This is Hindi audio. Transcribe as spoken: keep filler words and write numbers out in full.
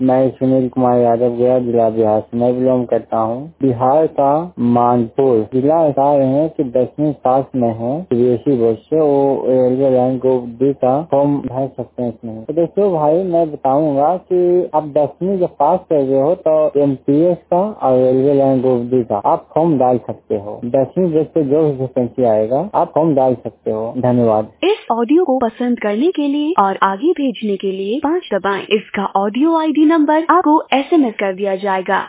मैं सुनील कुमार यादव गया जिला बिहार से मैं बिलोंग करता हूँ। बिहार का मानपुर जिला बता रहे हैं कि दसवीं पास में है, सीबीएसई बोर्ड से वो रेलवे लाइन ग्रुप डी का फॉर्म भर सकते हैं इसमें। तो देखियो भाई, मैं बताऊंगा कि आप दसवीं जब पास कर रहे हो तो एमपीएस का और रेलवे लाइन ग्रुप डी का आप फॉर्म डाल सकते हो। दसवीं बेस पे जो वैकेंसी आएगा आप फॉर्म डाल सकते हो। धन्यवाद। इस ऑडियो को पसंद करने के लिए और आगे भेजने के लिए पाँच दबाएं। इसका ऑडियो आईडी नंबर आपको एसएमएस कर दिया जाएगा।